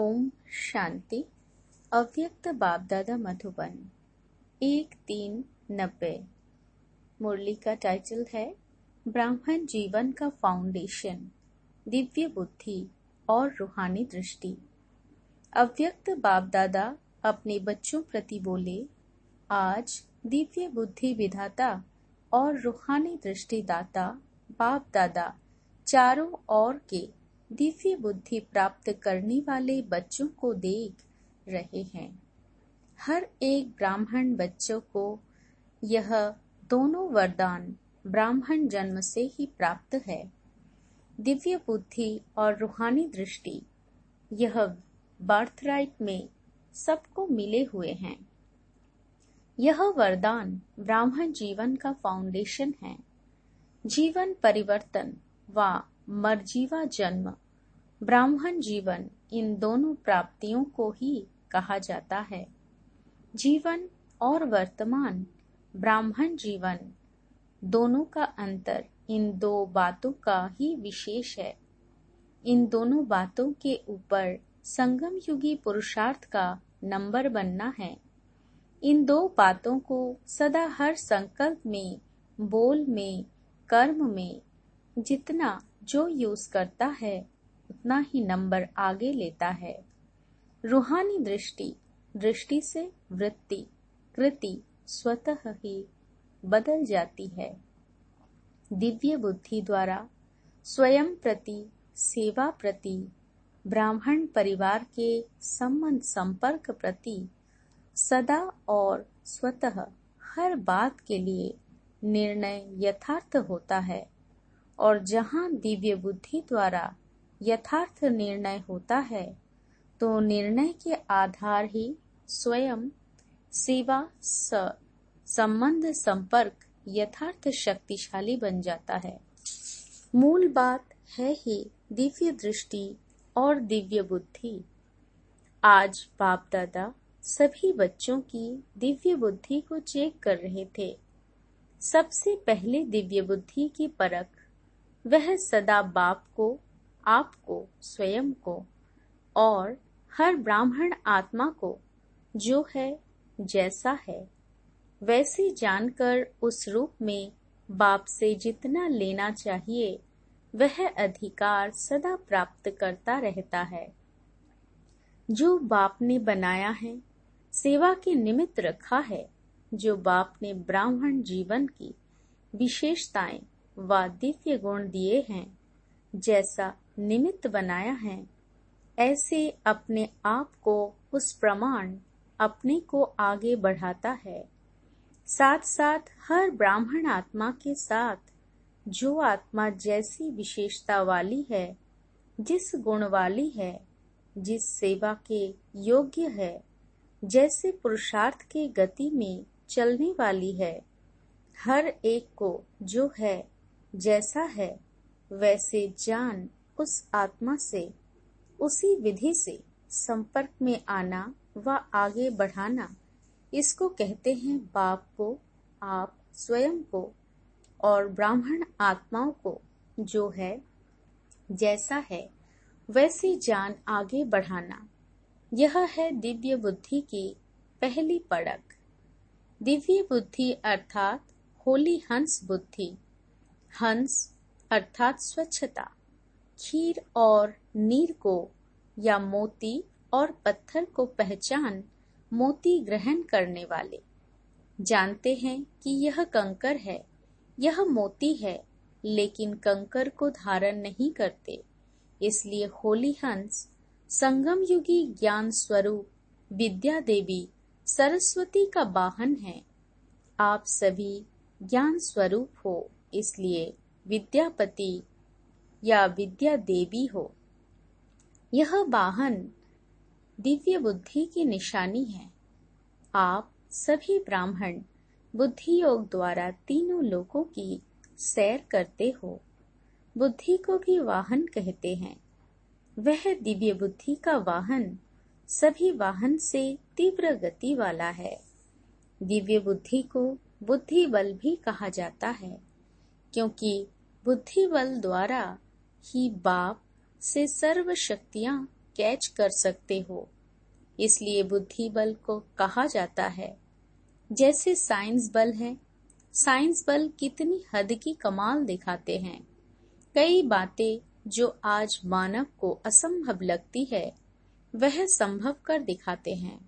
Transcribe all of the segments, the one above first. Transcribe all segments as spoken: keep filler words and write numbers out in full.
ओम शांति। अव्यक्त बाप दादा मधुबन एक तीन नब्बे। मुरली का टाइटल है ब्राह्मण जीवन का फाउंडेशन, दिव्य बुद्धि और रूहानी दृष्टि। अव्यक्त बाप दादा अपने बच्चों प्रति बोले, आज दिव्य बुद्धि विधाता और रूहानी दृष्टि दाता बाप दादा चारों ओर के दिव्य बुद्धि प्राप्त करने वाले बच्चों को देख रहे हैं। हर एक ब्राह्मण बच्चों को यह दोनों वरदान ब्राह्मण जन्म से ही प्राप्त है। दिव्य बुद्धि और रूहानी दृष्टि यह बर्थराइट में सबको मिले हुए हैं। यह वरदान ब्राह्मण जीवन का फाउंडेशन है। जीवन परिवर्तन व मरजीवा जन्म, ब्राह्मण जीवन, इन दोनों प्राप्तियों को ही कहा जाता है। जीवन और वर्तमान ब्राह्मण जीवन दोनों का अंतर इन दो बातों का ही विशेष है। इन दोनों बातों के ऊपर संगम युगी पुरुषार्थ का नंबर बनना है। इन दो बातों को सदा हर संकल्प में, बोल में, कर्म में जितना जो यूज करता है उतना ही नंबर आगे लेता है। रूहानी दृष्टि दृष्टि से वृत्ति कृति स्वतः ही बदल जाती है। दिव्य बुद्धि द्वारा स्वयं प्रति, सेवा प्रति, ब्राह्मण परिवार के संबंध संपर्क प्रति सदा और स्वतः हर बात के लिए निर्णय यथार्थ होता है। और जहाँ दिव्य बुद्धि द्वारा यथार्थ निर्णय होता है तो निर्णय के आधार ही स्वयं, सेवा, स संबंध संपर्क यथार्थ शक्तिशाली बन जाता है। मूल बात है ही दिव्य दृष्टि और दिव्य बुद्धि। आज बाप दादा सभी बच्चों की दिव्य बुद्धि को चेक कर रहे थे। सबसे पहले दिव्य बुद्धि की परख वह सदा बाप को, आपको, स्वयं को और हर ब्राह्मण आत्मा को जो है, जैसा है वैसे जानकर उस रूप में बाप से जितना लेना चाहिए वह अधिकार सदा प्राप्त करता रहता है। जो बाप ने बनाया है, सेवा के निमित्त रखा है, जो बाप ने ब्राह्मण जीवन की विशेषताएं व दिव्य गुण दिए हैं, जैसा निमित्त बनाया है, ऐसे अपने आप को उस प्रमाण अपने को आगे बढ़ाता है। साथ साथ हर ब्राह्मण आत्मा के साथ जो आत्मा जैसी विशेषता वाली है, जिस गुण वाली है, जिस सेवा के योग्य है, जैसे पुरुषार्थ के गति में चलने वाली है, हर एक को जो है, जैसा है वैसे जान उस आत्मा से उसी विधि से संपर्क में आना व आगे बढ़ाना, इसको कहते हैं बाप को, आप, स्वयं को और ब्राह्मण आत्माओं को जो है, जैसा है वैसे जान आगे बढ़ाना। यह है दिव्य बुद्धि की पहली परख। दिव्य बुद्धि अर्थात होली हंस बुद्धि। हंस अर्थात स्वच्छता, खीर और नीर को या मोती और पत्थर को पहचान मोती ग्रहण करने वाले जानते हैं कि यह कंकर है, यह मोती है, लेकिन कंकर को धारण नहीं करते। इसलिए होली हंस संगम युगी ज्ञान स्वरूप विद्या देवी सरस्वती का वाहन है। आप सभी ज्ञान स्वरूप हो, इसलिए विद्यापति या विद्या देवी हो। यह वाहन दिव्य बुद्धि की निशानी है। आप सभी ब्राह्मण बुद्धि योग द्वारा तीनों लोकों की सैर करते हो। बुद्धि को भी वाहन कहते हैं। वह दिव्य बुद्धि का वाहन सभी वाहन से तीव्र गति वाला है। दिव्य बुद्धि को बुद्धि बल भी कहा जाता है, क्योंकि बुद्धि बल द्वारा ही बाप से सर्व शक्तियां कैच कर सकते हो, इसलिए बुद्धि बल को कहा जाता है। जैसे साइंस बल है, साइंस बल कितनी हद की कमाल दिखाते हैं। कई बातें जो आज मानव को असंभव लगती है वह संभव कर दिखाते हैं।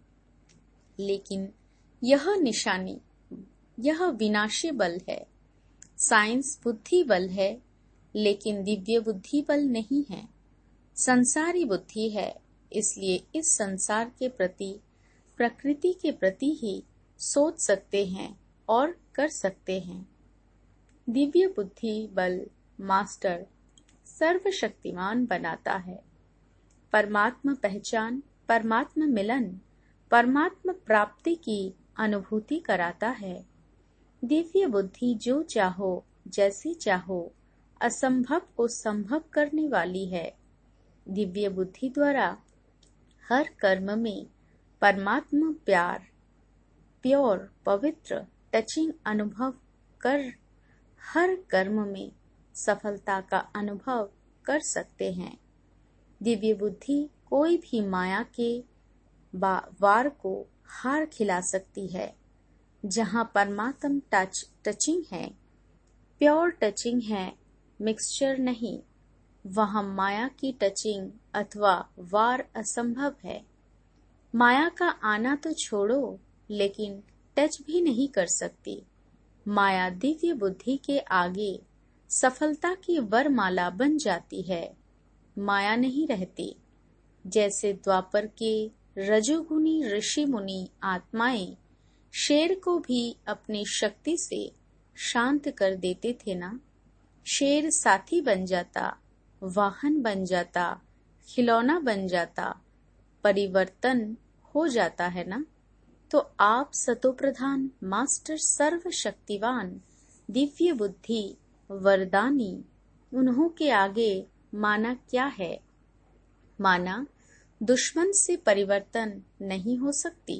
लेकिन यह निशानी, यह विनाशी बल है। साइंस बुद्धि बल है, लेकिन दिव्य बुद्धि बल नहीं है। संसारी बुद्धि है, इसलिए इस संसार के प्रति, प्रकृति के प्रति ही सोच सकते हैं और कर सकते हैं। दिव्य बुद्धि बल मास्टर सर्वशक्तिमान बनाता है। परमात्मा पहचान, परमात्मा मिलन, परमात्मा प्राप्ति की अनुभूति कराता है। दिव्य बुद्धि जो चाहो, जैसी चाहो, असंभव को संभव करने वाली है। दिव्य बुद्धि द्वारा हर कर्म में परमात्मा प्यार, प्योर, पवित्र, टचिंग अनुभव कर हर कर्म में सफलता का अनुभव कर सकते हैं। दिव्य बुद्धि कोई भी माया के वार को हार खिला सकती है। जहाँ परमात्मा टच टचिंग है, प्योर टचिंग है, मिक्सचर नहीं, वहाँ माया की टचिंग अथवा वार असंभव है। माया का आना तो छोड़ो, लेकिन टच भी नहीं कर सकती। माया दिव्य बुद्धि के आगे सफलता की वरमाला बन जाती है। माया नहीं रहती। जैसे द्वापर के रजोगुनी ऋषि मुनि आत्माएं शेर को भी अपनी शक्ति से शांत कर देते थे ना। शेर साथी बन जाता, वाहन बन जाता, खिलौना बन जाता, परिवर्तन हो जाता है ना। तो आप सतोप्रधान, मास्टर, सर्वशक्तिवान, दिव्य बुद्धि, वरदानी, उन्हों के आगे माना क्या है? माना दुश्मन से परिवर्तन नहीं हो सकती।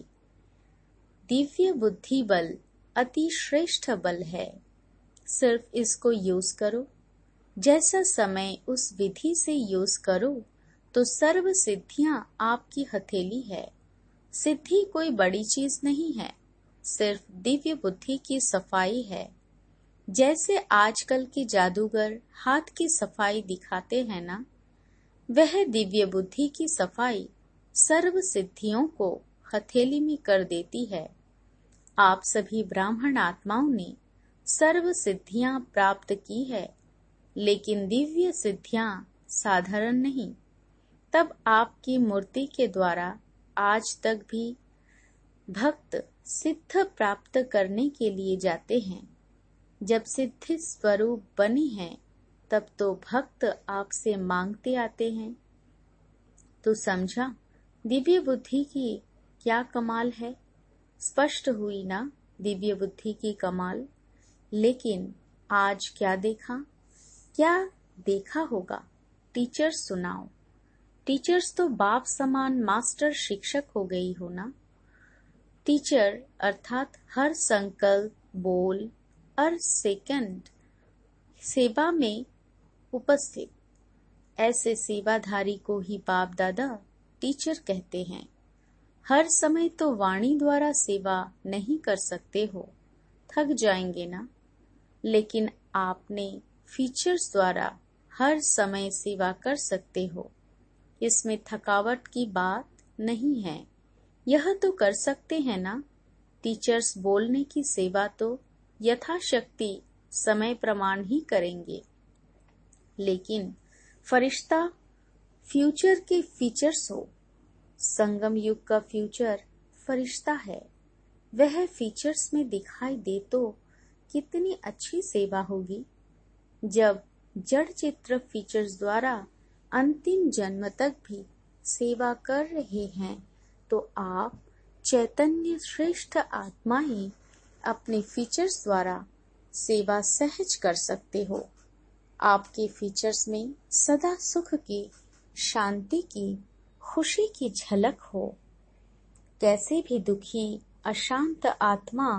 दिव्य बुद्धि बल अति श्रेष्ठ बल है। सिर्फ इसको यूज करो। जैसा समय उस विधि से यूज करो तो सर्व सिद्धियां आपकी हथेली है। सिद्धि कोई बड़ी चीज नहीं है, सिर्फ दिव्य बुद्धि की सफाई है। जैसे आजकल के जादूगर हाथ की सफाई दिखाते हैं ना, वह दिव्य बुद्धि की सफाई सर्व सिद्धियों को हथेली में कर देती है। आप सभी ब्राह्मण आत्माओं ने सर्व सिद्धियां प्राप्त की है, लेकिन दिव्य सिद्धियां साधारण नहीं। तब आपकी मूर्ति के द्वारा आज तक भी भक्त सिद्ध प्राप्त करने के लिए जाते हैं। जब सिद्धि स्वरूप बने हैं, तब तो भक्त आपसे मांगते आते हैं। तो समझा दिव्य बुद्धि की क्या कमाल है। स्पष्ट हुई ना दिव्य बुद्धि की कमाल। लेकिन आज क्या देखा, क्या देखा होगा? टीचर्स सुनाओ। टीचर्स तो बाप समान मास्टर शिक्षक हो गई हो ना। टीचर अर्थात हर संकल्प, बोल और सेकंड सेवा में उपस्थित, ऐसे सेवाधारी को ही बाप दादा टीचर कहते हैं। हर समय तो वाणी द्वारा सेवा नहीं कर सकते हो, थक जाएंगे ना। लेकिन आपने फीचर्स द्वारा हर समय सेवा कर सकते हो। इसमें थकावट की बात नहीं है। यह तो कर सकते हैं ना। टीचर्स बोलने की सेवा तो यथाशक्ति समय प्रमाण ही करेंगे। लेकिन फरिश्ता फ्यूचर के फीचर्स हो। संगम युग का फ्यूचर फरिश्ता है। वह फीचर्स में दिखाई दे तो कितनी अच्छी सेवा होगी। जब जड़ चित्र फीचर्स द्वारा अंतिम जन्म तक भी सेवा कर रहे हैं, तो आप चैतन्य श्रेष्ठ आत्माएं अपने फीचर्स द्वारा सेवा सहज कर सकते हो। आपके फीचर्स में सदा सुख की, शांति की, खुशी की झलक हो। कैसे भी दुखी, अशांत आत्मा,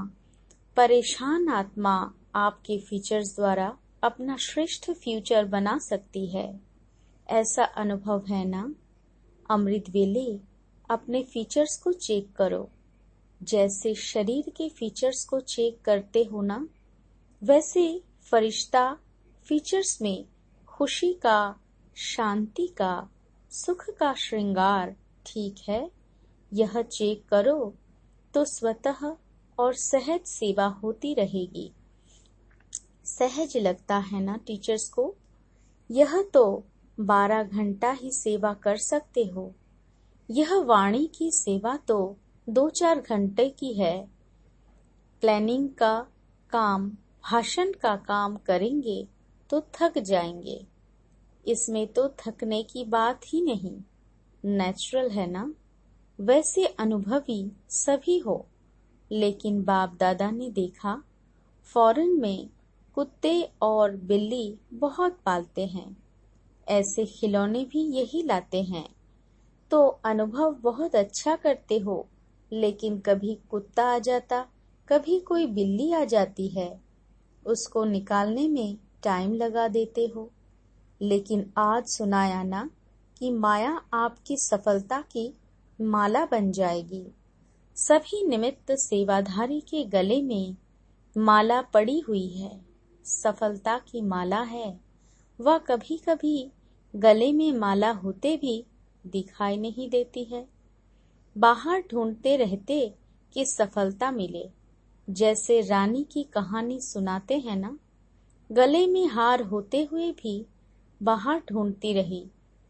परेशान आत्मा आपके फीचर्स द्वारा अपना श्रेष्ठ फ्यूचर बना सकती है। ऐसा अनुभव है ना। अमृत वेले अपने फीचर्स को चेक करो। जैसे शरीर के फीचर्स को चेक करते हो ना, वैसे फरिश्ता फीचर्स में खुशी का, शांति का, सुख का श्रृंगार ठीक है, यह चेक करो तो स्वतः और सहज सेवा होती रहेगी। सहज लगता है ना टीचर्स को? यह तो बारह घंटा ही सेवा कर सकते हो। यह वाणी की सेवा तो दो चार घंटे की है। प्लानिंग का काम, भाषण का काम करेंगे तो थक जाएंगे। इसमें तो थकने की बात ही नहीं, नेचुरल है ना। वैसे अनुभवी सभी हो, लेकिन बाप दादा ने देखा फॉरेन में कुत्ते और बिल्ली बहुत पालते हैं, ऐसे खिलौने भी यही लाते हैं। तो अनुभव बहुत अच्छा करते हो, लेकिन कभी कुत्ता आ जाता, कभी कोई बिल्ली आ जाती है, उसको निकालने में टाइम लगा देते हो। लेकिन आज सुनाया ना कि माया आपकी सफलता की माला बन जाएगी। सभी निमित्त सेवाधारी के गले में माला पड़ी हुई है, सफलता की माला है। वह कभी कभी गले में माला होते भी दिखाई नहीं देती है। बाहर ढूंढते रहते कि सफलता मिले। जैसे रानी की कहानी सुनाते हैं ना, गले में हार होते हुए भी बाहर ढूंढती रही।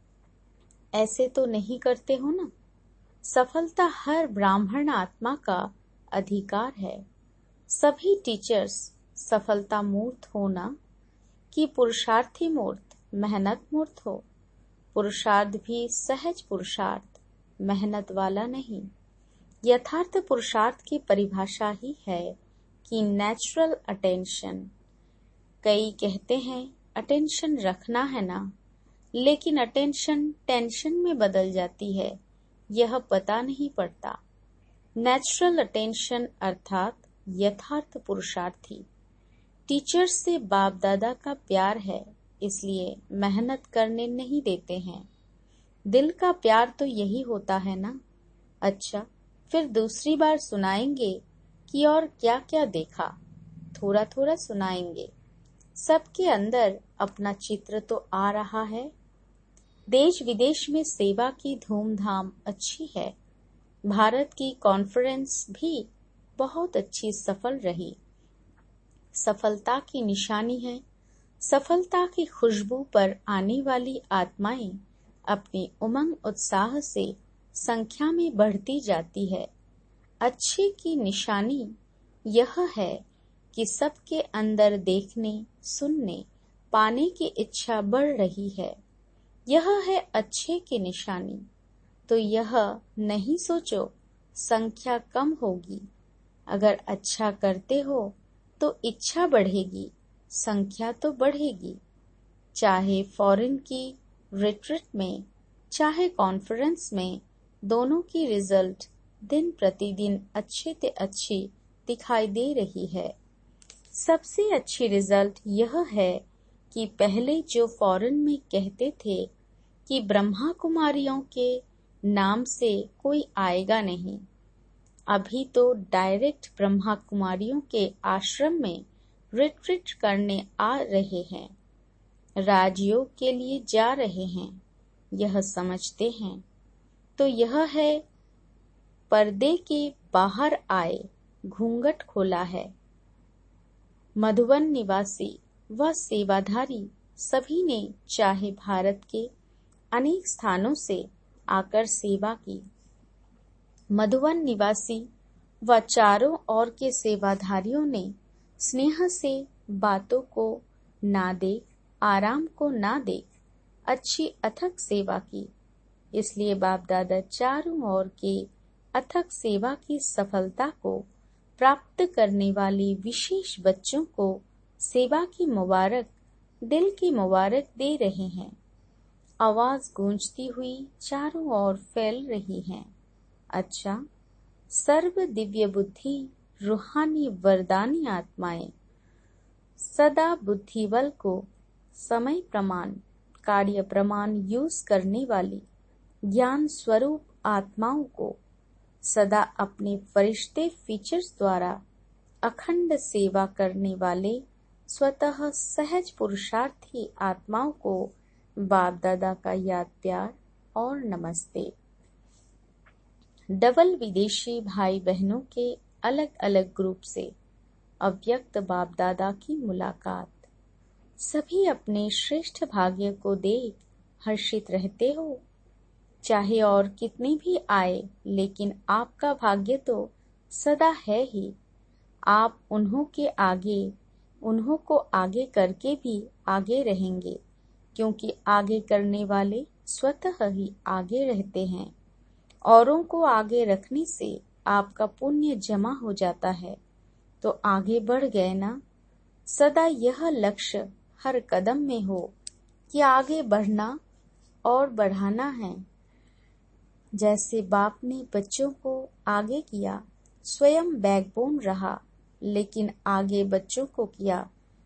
ऐसे तो नहीं करते हो ना। सफलता हर ब्राह्मण आत्मा का अधिकार है। सभी टीचर्स सफलता मूर्त हो ना, कि पुरुषार्थी मूर्त, मेहनत मूर्त हो। पुरुषार्थ भी सहज पुरुषार्थ, मेहनत वाला नहीं। यथार्थ पुरुषार्थ की परिभाषा ही है कि नेचुरल अटेंशन। कई कहते हैं अटेंशन रखना है ना, लेकिन अटेंशन टेंशन में बदल जाती है, यह पता नहीं पड़ता। नेचुरल अटेंशन अर्थात यथार्थ पुरुषार्थी। टीचर्स से बाप दादा का प्यार है, इसलिए मेहनत करने नहीं देते हैं। दिल का प्यार तो यही होता है ना। अच्छा, फिर दूसरी बार सुनाएंगे कि और क्या क्या देखा, थोड़ा थोड़ा सुनाएंगे। सबके अंदर अपना चित्र तो आ रहा है। देश विदेश में सेवा की धूमधाम अच्छी है। भारत की कॉन्फ्रेंस भी बहुत अच्छी सफल रही। सफलता की निशानी है। सफलता की खुशबू पर आने वाली आत्माएं अपने उमंग उत्साह से संख्या में बढ़ती जाती है। अच्छे की निशानी यह है कि सबके अंदर देखने, सुनने, पाने की इच्छा बढ़ रही है। यह है अच्छे की निशानी। तो यह नहीं सोचो संख्या कम होगी। अगर अच्छा करते हो तो इच्छा बढ़ेगी, संख्या तो बढ़ेगी। चाहे फॉरेन की रिट्रीट में, चाहे कॉन्फ्रेंस में, दोनों की रिजल्ट दिन प्रतिदिन अच्छे से अच्छी दिखाई दे रही है। सबसे अच्छी रिजल्ट यह है कि पहले जो फॉरेन में कहते थे कि ब्रह्मा कुमारियों के नाम से कोई आएगा नहीं, अभी तो डायरेक्ट ब्रह्मा कुमारियों के आश्रम में रिट्रीट करने आ रहे हैं, राजयोग के लिए जा रहे हैं, यह समझते हैं। तो यह है पर्दे के बाहर आए, घूंघट खोला है। मधुबन निवासी व सेवाधारी सभी ने चाहे भारत के अनेक स्थानों से आकर सेवा की। मधुबन निवासी व चारों ओर के सेवाधारियों ने स्नेह से बातों को ना देख, आराम को ना देख, अच्छी अथक सेवा की। इसलिए बाप दादा चारों ओर के अथक सेवा की सफलता को प्राप्त करने वाले विशेष बच्चों को सेवा की मुबारक, दिल की मुबारक दे रहे हैं। आवाज गूंजती हुई चारों ओर फैल रही है। अच्छा, सर्व दिव्य बुद्धि, रूहानी वरदानी आत्माएं सदा बुद्धि बल को समय प्रमाण, कार्य प्रमाण यूज करने वाली ज्ञान स्वरूप आत्माओं को सदा अपने फरिश्ते फीचर्स द्वारा अखंड सेवा करने वाले स्वतः सहज पुरुषार्थी आत्माओं को बाप दादा का याद प्यार और नमस्ते। डबल विदेशी भाई बहनों के अलग अलग ग्रुप से अव्यक्त बाप दादा की मुलाकात। सभी अपने श्रेष्ठ भाग्य को देख हर्षित रहते हो। चाहे और कितनी भी आए, लेकिन आपका भाग्य तो सदा है ही। आप उन्हों के आगे उन्हों को आगे करके भी आगे रहेंगे, क्योंकि आगे करने वाले स्वतः ही आगे रहते हैं। औरों को आगे रखने से आपका पुण्य जमा हो जाता है, तो आगे बढ़ गए ना। सदा यह लक्ष्य हर कदम में हो कि आगे बढ़ना और बढ़ाना है। जैसे बाप ने बच्चों को आगे किया, स्वयं बैकबोन रहा, लेकिन आगे बच्चों को किया,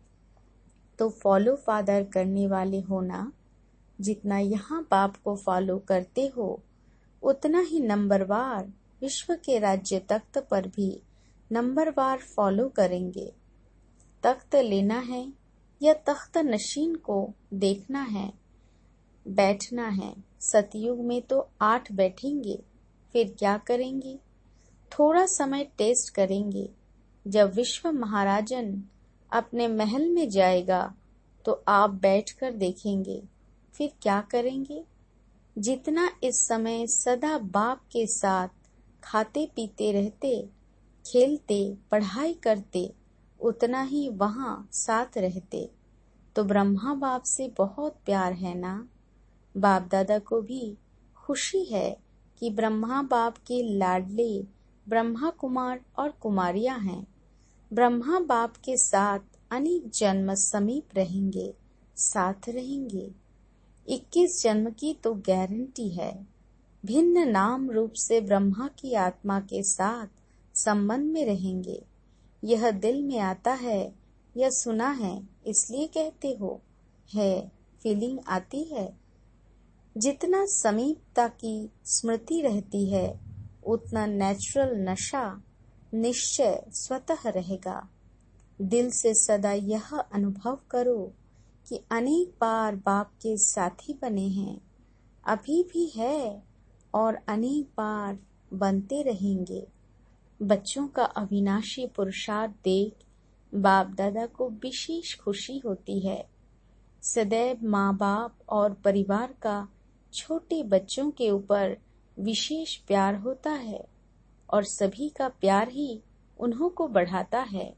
तो फॉलो फादर करने वाले होना। जितना यहाँ बाप को फॉलो करते हो, उतना ही नंबरवार विश्व के राज्य तख्त पर भी नंबरवार फॉलो करेंगे। तख्त लेना है या तख्त नशीन को देखना है, बैठना है। सतयुग में तो आठ बैठेंगे, फिर क्या करेंगे? थोड़ा समय टेस्ट करेंगे। जब विश्व महाराजन अपने महल में जाएगा तो आप बैठकर देखेंगे, फिर क्या करेंगे? जितना इस समय सदा बाप के साथ खाते पीते रहते, खेलते, पढ़ाई करते, उतना ही वहाँ साथ रहते, तो ब्रह्मा बाप से बहुत प्यार है ना। बाप दादा को भी खुशी है कि ब्रह्मा बाप के लाडले ब्रह्मा कुमार और कुमारियां हैं। ब्रह्मा बाप के साथ अनेक जन्म समीप रहेंगे, साथ रहेंगे। इक्कीस जन्म की तो गारंटी है। भिन्न नाम रूप से ब्रह्मा की आत्मा के साथ संबंध में रहेंगे। यह दिल में आता है या सुना है, इसलिए कहते हो, है फीलिंग आती है। जितना समीपता की स्मृति रहती है, उतना नेचुरल नशा निश्चय स्वतः रहेगा। दिल से सदा यह अनुभव करो कि अनेक बार बाप के साथी बने हैं, अभी भी है और अनेक बार बनते रहेंगे। बच्चों का अविनाशी पुरुषार्थ देख बाप दादा को विशेष खुशी होती है। सदैव माँ बाप और परिवार का छोटे बच्चों के ऊपर विशेष प्यार होता है और सभी का प्यार ही उन्हों को बढ़ाता है।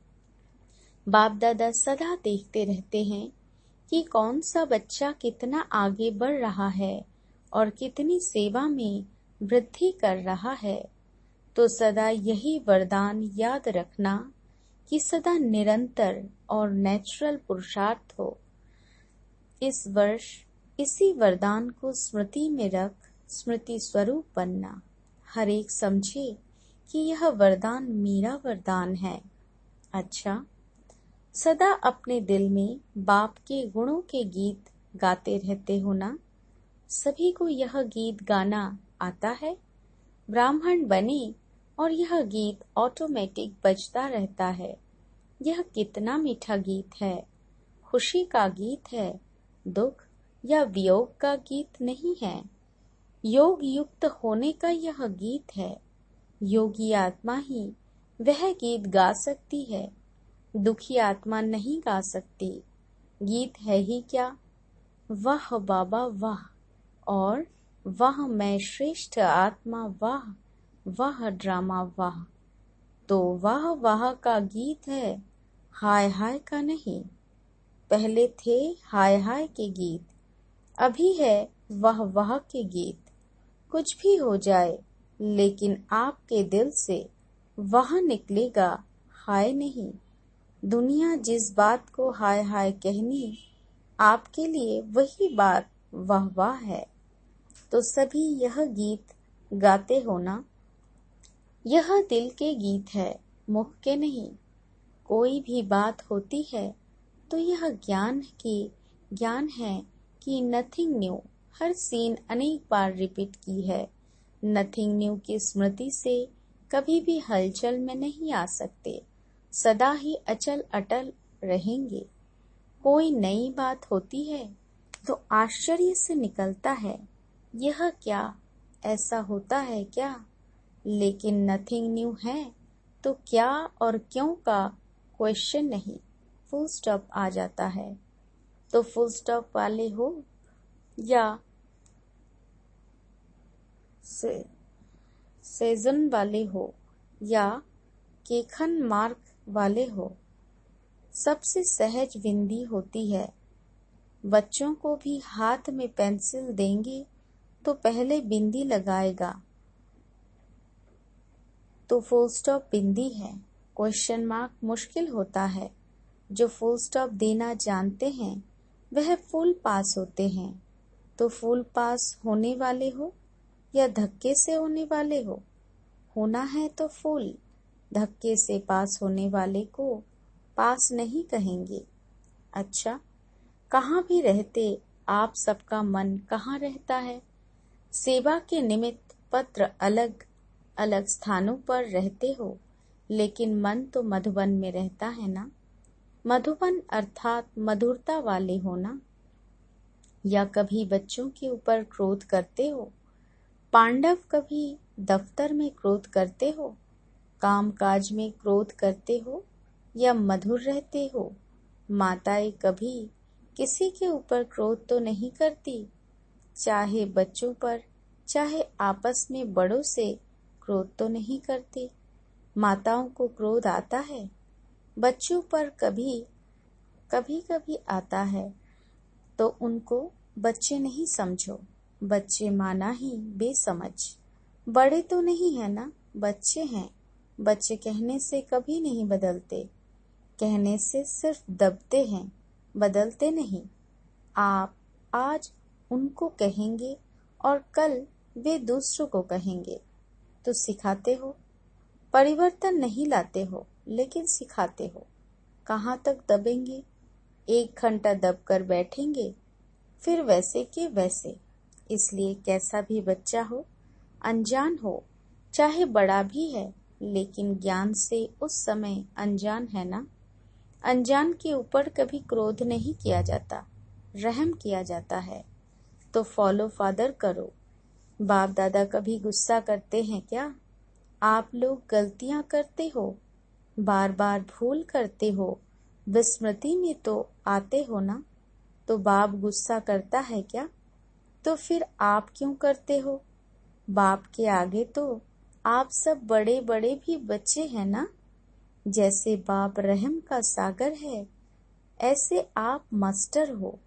बाप दादा सदा देखते रहते हैं कि कौन सा बच्चा कितना आगे बढ़ रहा है और कितनी सेवा में वृद्धि कर रहा है। तो सदा यही वरदान याद रखना कि सदा निरंतर और नेचुरल पुरुषार्थ हो। इस वर्ष इसी वरदान को स्मृति में रख स्मृति स्वरूप बनना। हर एक समझे कि यह वरदान मेरा वरदान है। अच्छा, सदा अपने दिल में बाप के गुणों के गीत गाते रहते हो ना। सभी को यह गीत गाना आता है। ब्राह्मण बने और यह गीत ऑटोमेटिक बजता रहता है। यह कितना मीठा गीत है। खुशी का गीत है, दुख या वियोग का गीत नहीं है। योग युक्त होने का यह गीत है। योगी आत्मा ही वह गीत गा सकती है, दुखी आत्मा नहीं गा सकती। गीत है ही क्या, वाह बाबा वाह, और वाह मैं श्रेष्ठ आत्मा वाह, वाह ड्रामा वाह। तो वाह वाह का गीत है, हाय हाय का नहीं। पहले थे हाय हाय के गीत, अभी है वाह वाह के गीत। कुछ भी हो जाए, लेकिन आपके दिल से वाह निकलेगा, हाय नहीं। दुनिया जिस बात को हाय हाय कहनी, आपके लिए वही बात वाह वाह है। तो सभी यह गीत गाते हो ना। यह दिल के गीत है, मुख के नहीं। कोई भी बात होती है तो यह ज्ञान की ज्ञान है कि नथिंग न्यू, हर सीन अनेक बार रिपीट की है। नथिंग न्यू की स्मृति से कभी भी हलचल में नहीं आ सकते, सदा ही अचल अटल रहेंगे। कोई नई बात होती है तो आश्चर्य से निकलता है, यह क्या, ऐसा होता है क्या? लेकिन नथिंग न्यू है तो क्या और क्यों का क्वेश्चन नहीं, फुल स्टॉप आ जाता है। तो फुल स्टॉप वाले हो या से, सेजन वाले हो या केखन मार्क वाले हो, सबसे सहज विंदी होती है। बच्चों को भी हाथ में पेंसिल देंगे तो पहले बिंदी लगाएगा, तो फुल स्टॉप बिंदी है। क्वेश्चन मार्क मुश्किल होता है। जो फुल स्टॉप देना जानते हैं वह फुल पास होते हैं। तो फुल पास होने वाले हो या धक्के से होने वाले हो? होना है तो फुल। धक्के से पास होने वाले को पास नहीं कहेंगे। अच्छा, कहाँ भी रहते आप सबका मन कहाँ रहता है? सेवा के निमित्त पत्र अलग अलग स्थानों पर रहते हो, लेकिन मन तो मधुबन में रहता है ना। मधुबन अर्थात मधुरता वाले हो ना। या कभी बच्चों के ऊपर क्रोध करते हो? पांडव कभी दफ्तर में क्रोध करते हो? काम काज में क्रोध करते हो या मधुर रहते हो? माताएं कभी किसी के ऊपर क्रोध तो नहीं करती, चाहे बच्चों पर चाहे आपस में बड़ों से क्रोध तो नहीं करते। माताओं को क्रोध आता है, बच्चों पर कभी कभी कभी आता है, तो उनको बच्चे नहीं समझो। बच्चे माना ही बेसमझ। बड़े तो नहीं है ना, बच्चे हैं। बच्चे कहने से कभी नहीं बदलते, कहने से सिर्फ दबते हैं, बदलते नहीं। आप आज उनको कहेंगे और कल वे दूसरों को कहेंगे, तो सिखाते हो। परिवर्तन नहीं लाते हो, लेकिन सिखाते हो। कहाँ तक दबेंगे? एक घंटा दबकर बैठेंगे, फिर वैसे के वैसे। इसलिए कैसा भी बच्चा हो, अनजान हो, चाहे बड़ा भी है, लेकिन ज्ञान से उस समय अनजान है ना। अनजान के ऊपर कभी क्रोध नहीं किया जाता, रहम किया जाता है। तो फॉलो फादर करो। बाप दादा कभी गुस्सा करते हैं क्या? आप लोग गलतियां करते हो, बार बार भूल करते हो, विस्मृति में तो आते हो ना। तो बाप गुस्सा करता है क्या? तो फिर आप क्यों करते हो? बाप के आगे तो आप सब बड़े बड़े भी बच्चे हैं ना। जैसे बाप रहम का सागर है, ऐसे आप मास्टर हो।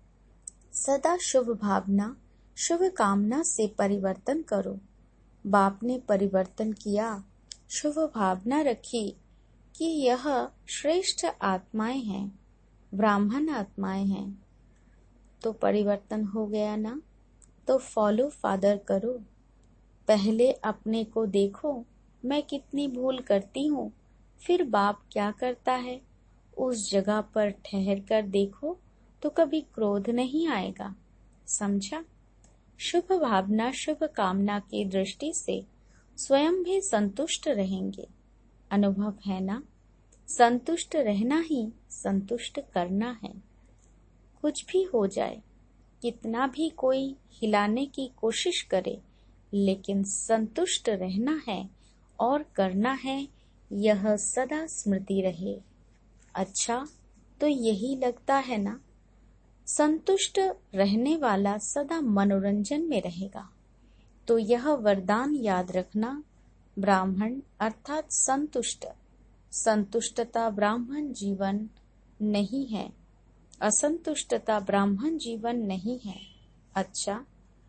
सदा शुभ भावना शुभ कामना से परिवर्तन करो। बाप ने परिवर्तन किया, शुभ भावना रखी कि यह श्रेष्ठ आत्माएं हैं, ब्राह्मण आत्माएं हैं, तो परिवर्तन हो गया ना। तो फॉलो फादर करो। पहले अपने को देखो, मैं कितनी भूल करती हूँ, फिर बाप क्या करता है, उस जगह पर ठहर कर देखो तो कभी क्रोध नहीं आएगा। समझा? शुभ भावना शुभ कामना की दृष्टि से स्वयं भी संतुष्ट रहेंगे। अनुभव है ना? संतुष्ट रहना ही संतुष्ट करना है। कुछ भी हो जाए, कितना भी कोई हिलाने की कोशिश करे, लेकिन संतुष्ट रहना है और करना है, यह सदा स्मृति रहे। अच्छा, तो यही लगता है ना, संतुष्ट रहने वाला सदा मनोरंजन में रहेगा। तो यह वरदान याद रखना, ब्राह्मण अर्थात संतुष्ट। संतुष्टता ब्राह्मण जीवन नहीं है, असंतुष्टता ब्राह्मण जीवन नहीं है। अच्छा,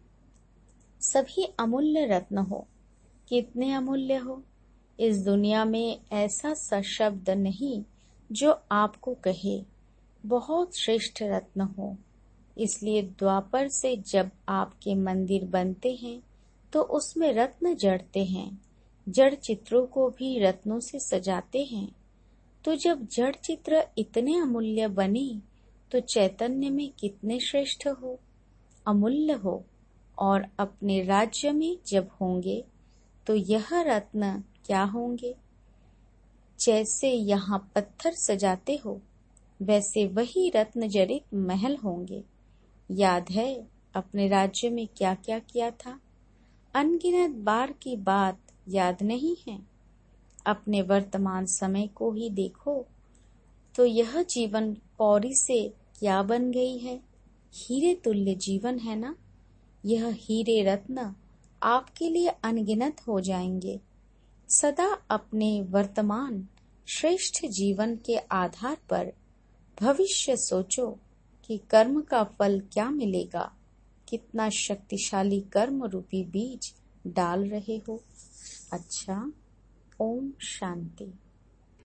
सभी अमूल्य रत्न हो। कितने अमूल्य हो? इस दुनिया में ऐसा सशब्द नहीं जो आपको कहे बहुत श्रेष्ठ रत्न हो। इसलिए द्वापर से जब आपके मंदिर बनते हैं तो उसमें रत्न जड़ते हैं। जड़ चित्रों को भी रत्नों से सजाते हैं। तो जब जड़ चित्र इतने अमूल्य बने तो चैतन्य में कितने श्रेष्ठ हो। अमूल्य हो और अपने राज्य में जब होंगे तो यह रत्न क्या होंगे। जैसे यहाँ पत्थर सजाते हो वैसे वही रत्न जड़ित महल होंगे। याद है अपने राज्य में क्या क्या किया था? अनगिनत बार की बात याद नहीं है? अपने वर्तमान समय को ही देखो तो यह जीवन पौरी से क्या बन गई है। हीरे तुल्य जीवन है ना। यह हीरे रत्न आपके लिए अनगिनत हो जाएंगे। सदा अपने वर्तमान श्रेष्ठ जीवन के आधार पर भविष्य सोचो कि कर्म का फल क्या मिलेगा। कितना शक्तिशाली कर्म रूपी बीज डाल रहे हो। अच्छा, ओम शांति।